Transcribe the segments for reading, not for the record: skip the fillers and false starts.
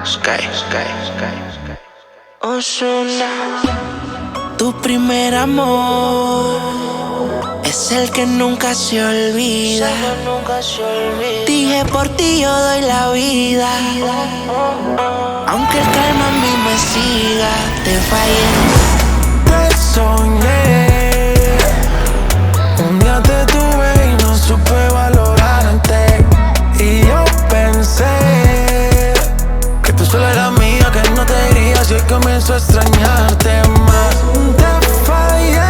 Ozuna, tu primer amor es el que nunca se olvida. Dije por ti yo doy la vida, aunque el karma a mí me siga. Te fallé, te soñé, un día te tuve y no supe valorarte. Y yo pensé que tú solo eras mía, que no te irías y hoy comienzo a extrañarte más. Te fallé,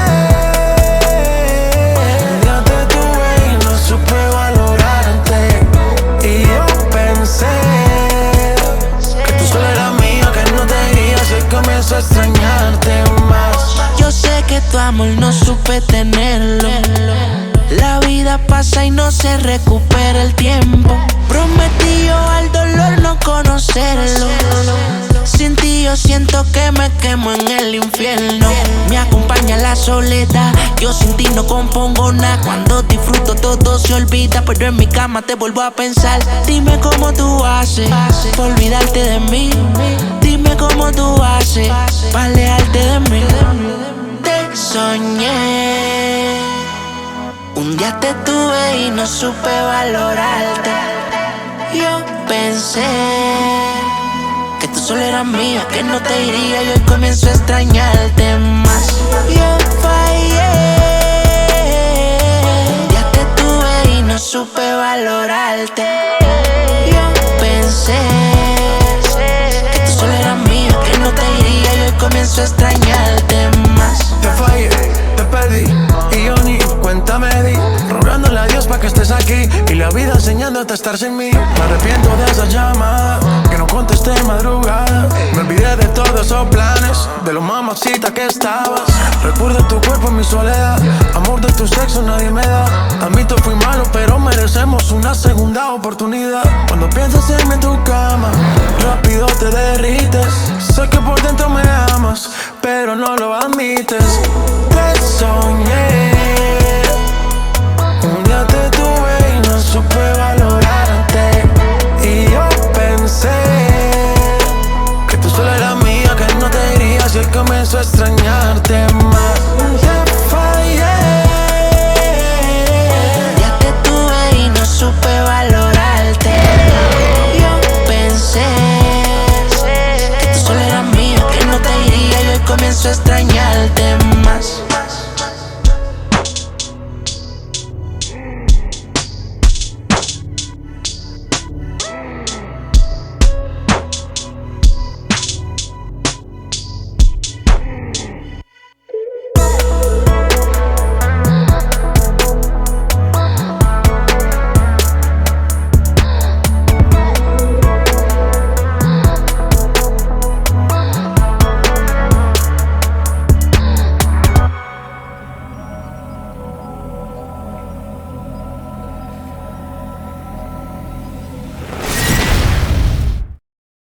un día te tuve y no supe valorarte. Y yo pensé que tú solo eras mía, que no te irías y hoy comienzo a extrañarte más. yo sé que tu amor no supe tenerlo. La vida pasa y no se recupera el tiempo. Prometí yo al dolor no conocerlo. Sin ti yo siento que me quemo en el infierno. Me acompaña la soledad, yo sin ti no compongo nada. Cuando disfruto todo se olvida, pero en mi cama te vuelvo a pensar. Dime cómo tú haces para olvidarte de mí. Dime cómo tú haces para alejarte de mí. Te soñé, un día te tuve y no supe valorarte. Yo pensé que tú solo eras mía, que no te iría y hoy comienzo a extrañarte más. Yo fallé, un día te tuve y no supe valorarte. Yo pensé que tú solo eras mía, que no te iría y hoy comienzo a extrañarte más. Te fallé, te perdí y yo ni cuenta me di, rogándole a Dios pa' que estés aquí y la vida enseñándote a estar sin mí. Me arrepiento de esa llamada que no contesté de madrugada. Me olvidé de todos esos planes, de lo mamacita que estabas. Recuerdo tu cuerpo en mi soledad, amor de tu sexo nadie me da. Admito fui malo pero merecemos una segunda oportunidad. Cuando piensas en mí en tu cama, rápido te derrites. Sé que por dentro me amas, pero no lo admites. Te soñé, un día te tuve y no supe valorar.